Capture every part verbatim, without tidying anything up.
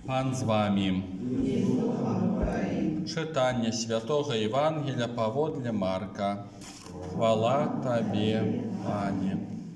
Пан з вами. Читання Святого Євангелія паводле Марка. Хвала Табе, Пане.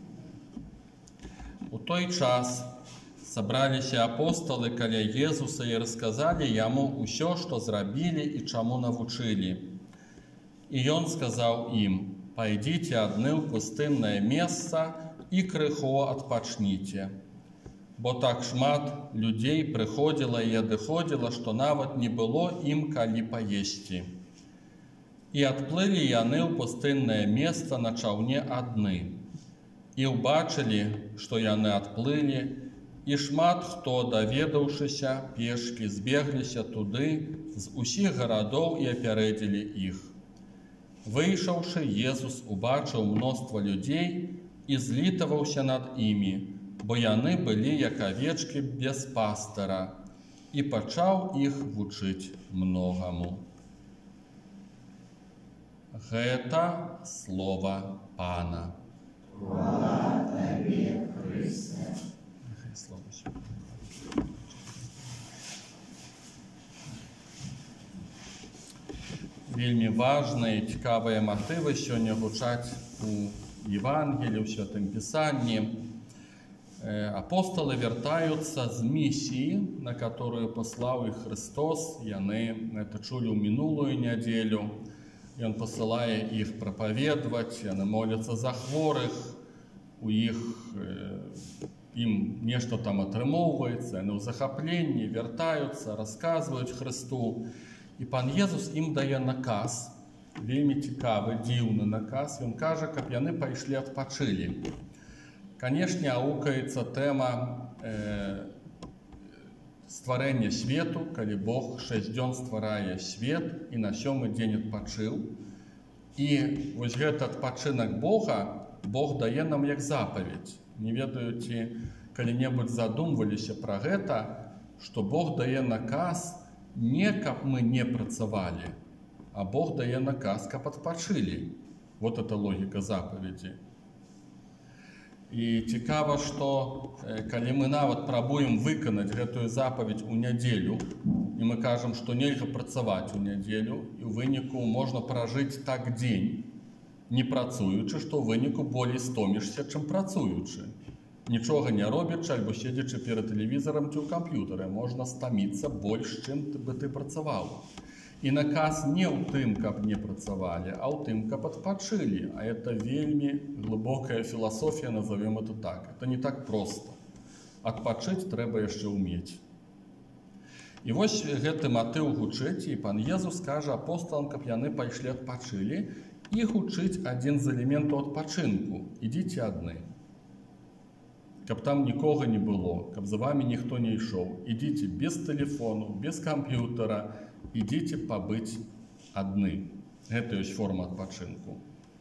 У той час собраліся апостолы каля Езуса и рассказали Ему усё, что зрабілі и чему навучили. И Он сказал им: «Пойдите одны в пустынное место и крыху отпочните. Бо так шмат людей приходило и адыходило, что нават не было им калі поести. И отплыли яны в пустынное место на чаўне одны. И убачили, что яны отплыли, и шмат хто, даведаўшыся пешки, збегліся туды з усіх гарадоў и апярэдзілі их. Выйшаўшы, Езус убачыў мноства людзей и злітаваўся над імі, бо яны былі як авечкі без пастара, и пачаў іх вучыць многаму». Гэта слова Пана. Хвала Табе, Христе. Вельмі важныя і цікавыя матывы сёння гучаць у Евангелии, у Святым Писании. Апостолы вяртаюцца з миссии, на которую послал их Христос. Яны это чулі ў мінулую нядзелю. Ён посылае их проповедовать, яны молятся за хворых, у іх им нешта там атрымоўваецца, яны ў захапленні вяртаюцца, рассказываюць Христу. И Пан Езус им дае наказ, вельмі цікавы, дзіўны наказ. Ён кажа, каб яны пайшлі адпачылі. Канешне, аукаецца тэма э, стварэння свету, калі Бог шэсць дзён стварае свет і на сёмы дзень адпачыў. І вось гэты адпачынак Бога Бог дае нам як запаведь. Не ведаю, ці калі-небудзь задумваліся пра гэта, што Бог дае наказ не каб мы не працавалі, а Бог дае наказ, каб адпачылі. Вот это логика заповеди. І цікава, што калі мы нават прабуем выканаць гэтую запаведь у нядзелю, і мы кажам, што нельга працаваць у нядзелю, і ў выніку можна пражыць так дзень, не працуючы, што ў выніку болей стомішся, чым працуючы. Нічога не робячы, альбо седзячы перад тэлевізарам ці ў камп'ютары, можна стаміцца больш, чым бы ты працаваў. І наказ не ў тым, каб не працавалі, а ў тым, каб адпачылі. А это вельмі глыбокая філасофія, назовем это так. Это не так проста. Адпачыць трэба яшчэ ўмець. І вось гэты матыў гучыць, і Пан Езус кажа апосталам, каб яны пайшлі адпачылі, і гучыць адзін з элементаў адпачынку. Ідзіце адны. Каб там нікога не было, каб за вами ніхто не ішоў. Ідзіце без тэлефону, без камп'ютара, ідзіце пабыць адны. Гэта ёсць форма адпачынку.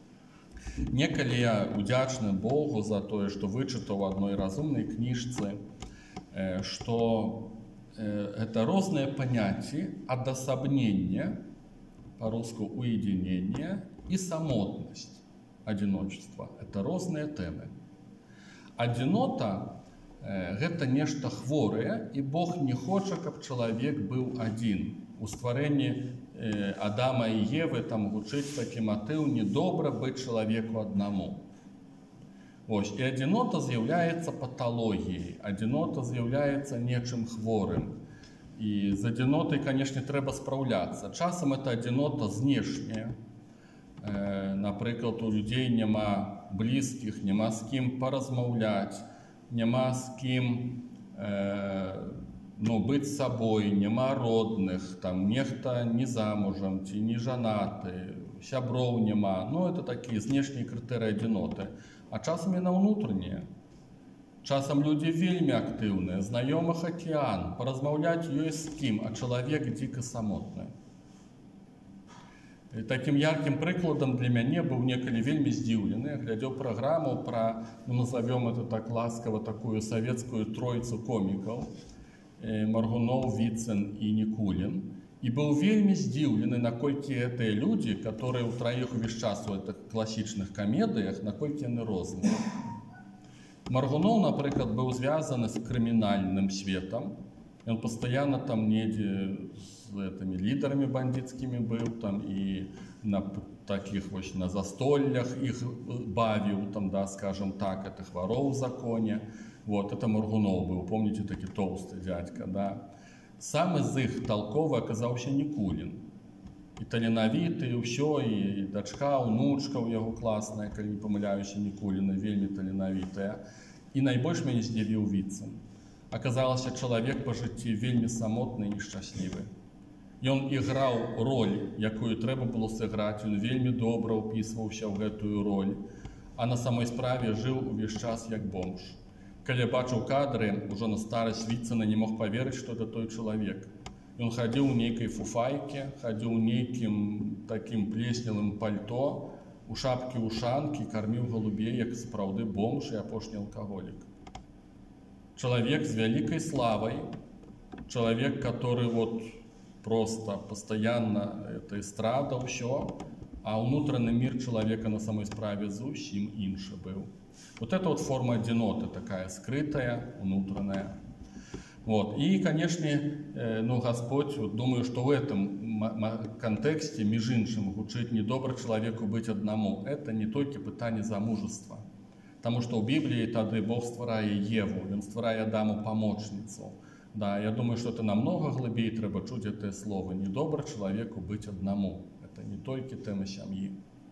Некалі я удзячны Богу за тое, што вычытаў у адной разумнай кніжцы, што гэта розныя паняцці адасабнення, па-руску уединение, и самотность, одиночество. Это розныя тэмы. Адзінота э, гэта нешта хворае, і Бог не хоча, каб чалавек быў адзін. У стварэнні э, Адама і Евы там гучыць такі матыў: недобра быць чалавеку аднаму. Вось, і адзінота з'яўляецца паталогіяй, адзінота з'яўляецца нечым хворым. І з адзінотай, канешне, трэба спраўляцца. Часам это адзінота знешняя. Э, напрыклад, у людзей няма блізкіх, няма з кім паразмаўляць, няма з кім э, ну, быць сабой, няма родных, там нехта не замужам ці не жанаты, сяброў няма. Ну, это такія знешнія крытэрыі адзіноты. А часам яна ўнутранія. Часам людзі вельмі актыўныя, знаёмых акіян, паразмаўляць ёсць з кім, а чалавек дзіка самотны. Таким ярким прыкладом для мяне быў некалі вельмі здзіўлены. Я глядзеў праграму пра, ну, назовем это так ласкава, такую савецкую тройцу комікаў: Маргуноў, Віцэн і Нікулін. І быў вельмі здзіўлены, наколькі гэтыя людзі, которые ў траіх увесь час у гэтых класічных камедыях, наколькі яны розныя. Маргуноў, напрыклад, быў звязаны з крымінальным светам, Ён пастаянна там недзе з этими лідарамі бандыцкімі быў там і на таких вось на застоллях іх бавіў там, да, скажем так, этих воров в законе. Вот, это Моргунов быў, помните, такі тоўсты дядька, да. Сам из іх толковы аказаўся Никулин. І таленавіты, і ўсё, і дачка, унучка ў яго класная, калі не памыляюся, Никулина, вельмі таленавітая. І найбольш мяне здзівіў Віцин. Аказалася, чалавек па жыцці вельмі самотны і нешчаслівы. Ён іграў роль, якую трэба было сыграць, ён вельмі добра ўпісваўся ў гэтую роль, а на самой справе жыў увесь час як бомж. Калі бачыў кадры, ужо на старасць Віцина не мог паверыць, што это той чалавек. Ён хадзіў у нейкай фуфайке, хадзіў у нейкім такім плесневым пальто, у шапкі-ушанкі, карміў голубей, як сапраўды бомж і апошні алкаголік. Чалавек з вялікай славай, чалавек, который вот просто постоянно это эстрада, ўсё, а внутренний мир человека на самой справе зусім іншы быў. Вот это вот форма адзіноты, такая скрытая, внутренняя. Вот. И, конечно, ну, Господь, вот, думаю, что в этом контексте, меж іншым, гучыць недобра человеку быть одному. Это не только пытание замужества. Потому что в Библии тады Бог стварае Еву, Он стварае Адаму помощницу. Да, я думаю, что это намного глубее треба чуть это слово. Недобра человеку быть одному. Это не только тема семьи.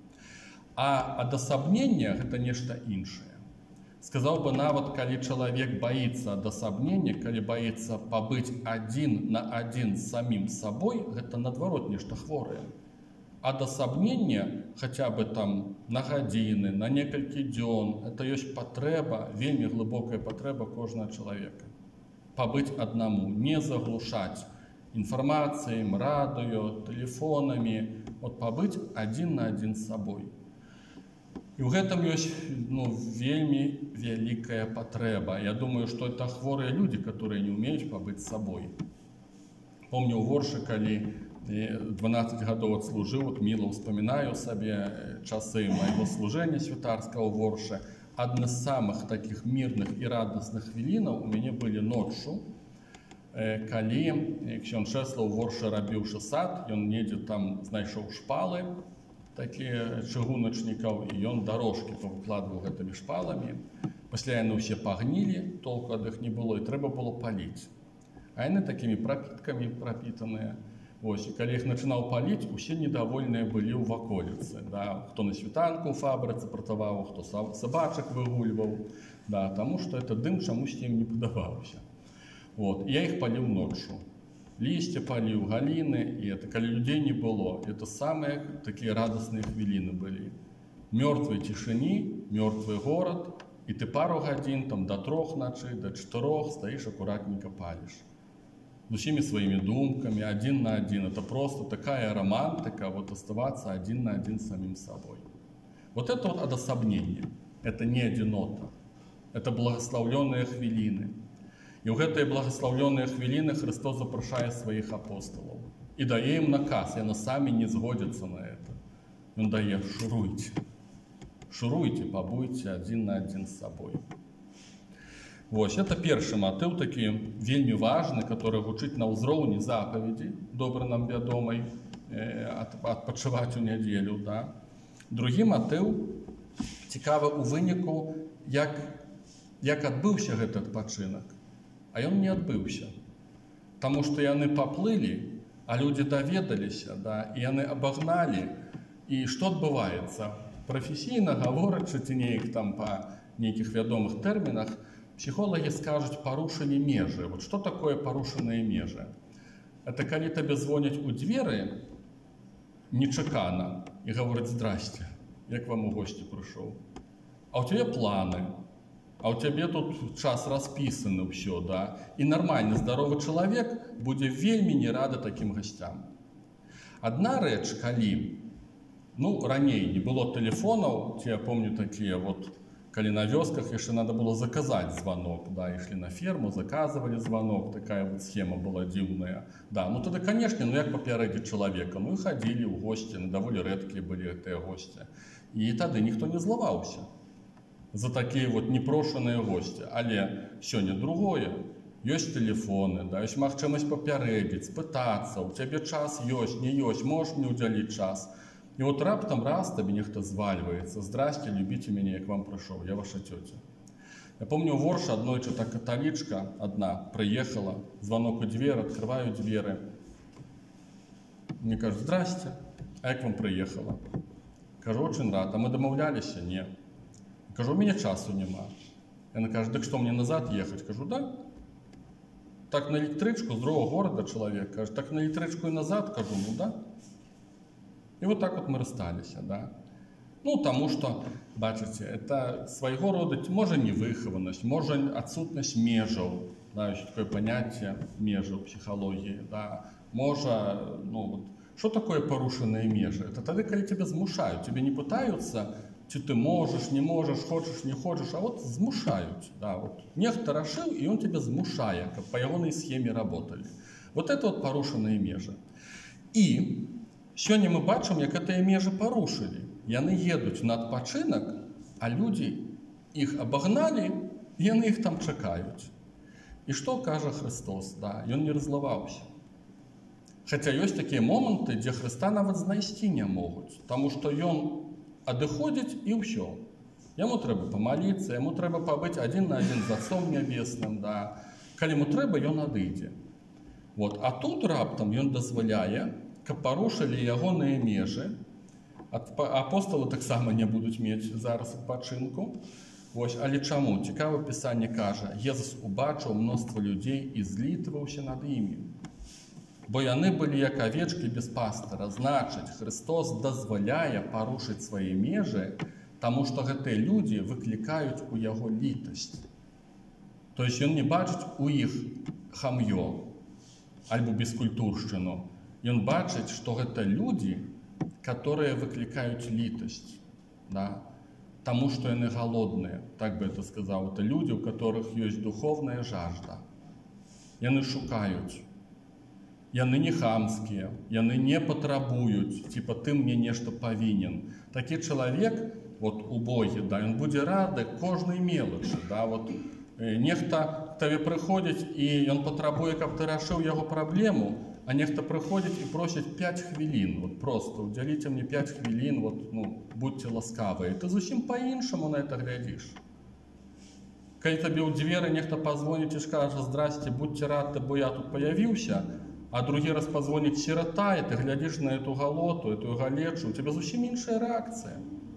А адасабнення – это нешта іншае. Сказал бы нават, калі человек боится адасабнення, калі боится побыть один на один с самим собой, это наадварот нешта хворае. Адасабнення, хотя бы там на гадзіны, на некалькі дзён, это ёсць патрэба, вельмі глыбокая патрэба кожнага человека. Побыть одному, не заглушать информацией, радио, телефонами, вот побыть один на один с собой. И в этом есть, ну, вельми великая потреба. Я думаю, что это хворые люди, которые не умеют побыть с собой. Помню у Ворши, коли дванадцать годов отслужил, вот мило вспоминаю себе часы моего служения святарского в Ворше. Одна з самых таких мирных и радостных хвілінаў у мяне былі ноччу, калі ксёндз Чэслаў у Воршы рабіўшы сад, ён недзе там знайшоў шпалы, такія чыгуначнікаў, і ён дарожкі павыкладваў гэтымі шпаламі. Пасля яны ўсе пагнілі, толку ад іх не было, і трэба было паліць. А яны такімі прапіткамі прапітаныя. Ось, і калі іх начинаў паліць, усе недовольныя былі ў ваколіцы. Да? Хто на світанку ў фабрыцы працаваў, хто сабачак выгульваў. Да? Таму што это дым чамусьці ім не падаваўся. Вот. Я іх паліў ноччу. Лісце паліў, галіны, і это, калі людзей не было, это самыя такія радасныя хвіліны былі. Мёртвай цішыні, мёртвы горад, і ты пару гадзін там да трох ночы, да чатырох стаіш акуратненько паліш. С усими своими думками, один на один. Это просто такая романтика, вот оставаться один на один с самим собой. Вот это вот адасабнение. Это не одинота. Это благословленные хвилины. И в этой благословленные хвилины Христос запрошает своих апостолов. И дает им наказ, и они сами не сгодятся на это. Он дает: шуруйте. Шуруйте, побудьте один на один с собой. Вось, это першы матыў, такі вельмі важны, который гучыць на ўзроўні запаведзі, добра нам вядомай, э, адпачываць у нядзелю. Да? Другі матыў цікавы ў выніку, як, як адбыўся гэты адпачынак, а ён не адбыўся. Таму што яны паплылі, а людзі даведаліся, да? І яны абагналі. І што адбываецца? Прафесійна гаворачы, ці неяк там па нейкіх вядомых тэрмінах, психологи скажут, порушили межи. Вот что такое порушенные межи? Это когда тебе звонят у двери нечакано и говорят: здрасте, я к вам у гости пришел. А у тебя планы, а у тебя тут час расписано все, да? И нормальный, здоровый человек будет вельми не рада таким гостям. Одна рэч, калі, ну, раней не было телефонов, я помню такие вот, коли на вёсках еще надо было заказать звонок, да, и шли на ферму, заказывали звонок, такая вот схема была дивная. Да, ну тогда, конечно, ну як папярэдзіць человека, ну и ходили в гости, ну довольно редкие были эти гости. И тогда никто не злаваўся за такие вот непрошенные гости. Але сёння другое. ёсць тэлефоны, да, ёсць магчымасць папярэдзіць, спытацца, у цябе час ёсць, не ёсць, можаш мне ўдзяліць час. І от раптам раз табе нехта звальваецца: здрасце, любіце мяне, як вам прыйшоў, я ваша цёця. Я помню, у Воршы аднойчы та каталічка одна прыехала, звонок у дверь, открываю двери. Мне кажут: здрасте, а як вам прыехала? Кажу: очень рад. А мы домовлялись? Не. Кажу: у меня часу нема. Она кажет: так что, мне назад ехать? Кажу: да. Так на электричку, с другого города человек. Кажет: так на электричку и назад? Кажу: ну да. И вот так вот мы расстались, да. Ну, тому что, бачите, это своего рода, может, невыхованность, может, отсутность межаў, да, еще такое понятие межаў в психологии, да. Может, ну вот, что такое порушенные межи? Это тогда, когда тебя змушают, тебе не пытаются, что ты можешь, не можешь, хочешь, не хочешь, а вот змушают, да, вот. Нехто рашил, и он тебя змушае, как по ягонай схеме работали. Вот это вот порушенные межи. И сегодня мы бачим, как гэтыя межи порушили. Яны едуць на адпачынак, а люди их обогнали, и яны их там чакаюць. И что кажа Христос? Да, ён не разлаваўся. Хотя есть такие моменты, где Христа нават знайсці не могуць, потому что ён адыходзіць и ўсё. Яму трэба помолиться, ему трэба побыть один на один с Отцом Небесным, да. Калі ему трэба, ён адыдзе. Вот. А тут раптам ён дазваляе, каб парушылі ягоныя межы. Апостолы таксама не будуць мець зараз адпачынку. Вось, але чаму? Цікава, Пісанне кажа: Езус убачыў мноства людзей і злітваўся над імі. Бо яны былі як авечкі без пастара. Значыць, Христос дазваляе парушыць свае межы, таму што гэтыя людзі выклікаюць у яго літасць. То есть ён не бачыць у іх хам'ё альбо бескультуршчыну. Ён бачыць, што гэта людзі, которые выкликают литость, да, тому, что они голодные, так бы это сказал. Это люди, у которых есть духовная жажда. Яны шукают. Яны не хамские, яны не потребуют, типа ты мне нечто повинен. Такий человек, вот убогий, да, он будет рад кожной мелочи, да, вот нехто к тебе приходит и он потребует, как ты решил его проблему. А нехто приходит и просит пять хвилин, вот просто уделите мне пять хвилин, вот, ну, будьте ласкавы. И ты зусім по-іншаму на это глядишь. Когда тебе у двери нехто позвонит и скажет: здрасте, будьте рады, бо я тут появился, а другий раз позвонит сирота, и ты глядишь на эту галоту, эту галечу, у тебя зусім іншая реакция.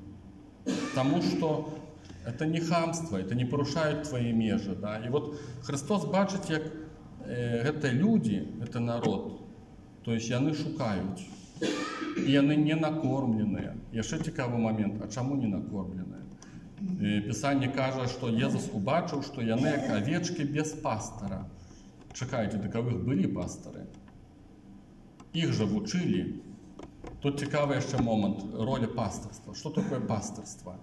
Потому что это не хамство, это не порушает твои межи, да. И вот Христос бачит, как это люди, это народ, то есть яны шукаюць, и яны не накормленыя. Яшчэ цікавы момент, а чаму не накормленыя? Пісанне кажа, што Езус убачыў, што яны як авечкі без пастара. Чакайце, таковых былі пастары. Іх жа вучылі. Тут цікавы яшчэ момент, роля пастырства. Што такое пастырства?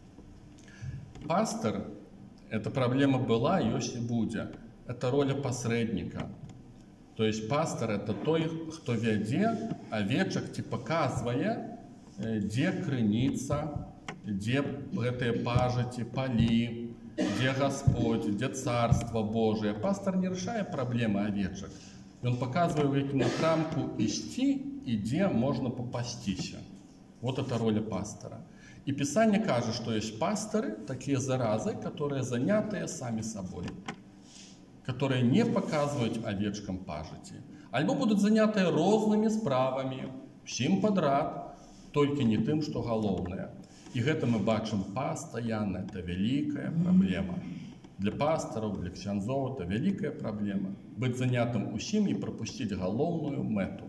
Пастыр, эта проблема была, ёсць і будзе. Это роль посредника. То есть пастор — это той, кто веде овечек, ці показывае, где крыніца, где гэтыя пажыці, палі, где Господь, где Царство Божие. Пастор не решае проблемы овечек. Он показывает, в якім напрамку ісці и где можно попастися. Вот это роль пастора. И Писание кажет, что есть пасторы, такие заразы, которые занятые сами собой, которые не показывают овечкам пажиті, альбо будут заняты разными справами, всем подряд, только не тем, что головное. И это мы бачим постоянно, это великая проблема. Для пасторов, для ксяндзов это великая проблема. Быть занятым усім и пропустить головную мету.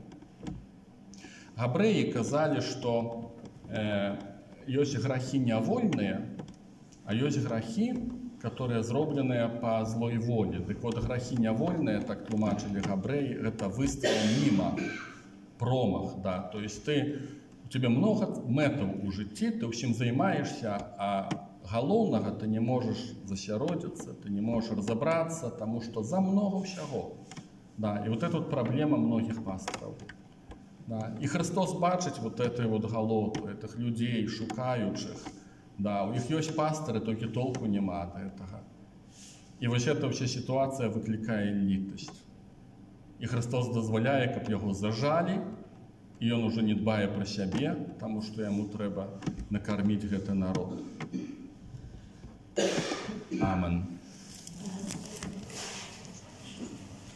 Габрэі казали, что э, есть грахи нявольные, а есть грахи, которые зроблены по злой воле. Так вот, грахи нявольные, так тлумачили габрэі, это выстрел мимо, промах, да. То есть ты, у тебя много метов у житті, ты усім займаешься, а галоўнага ты не можешь засяродзіцца, ты не можешь разобраться, потому что за много всего. Да. И вот это вот проблема многих пасторов. Да. И Христос бачить вот этой вот галоту, этих людей, шукающих. Да, у них есть пасторы, только толку нема от этого. І вось эта ўся сітуацыя выклікае літасць. І Христос дазваляе, каб яго зажалі, і ён ужо не дбае пра сябе, таму што яму трэба накарміць гэты народ. Амен.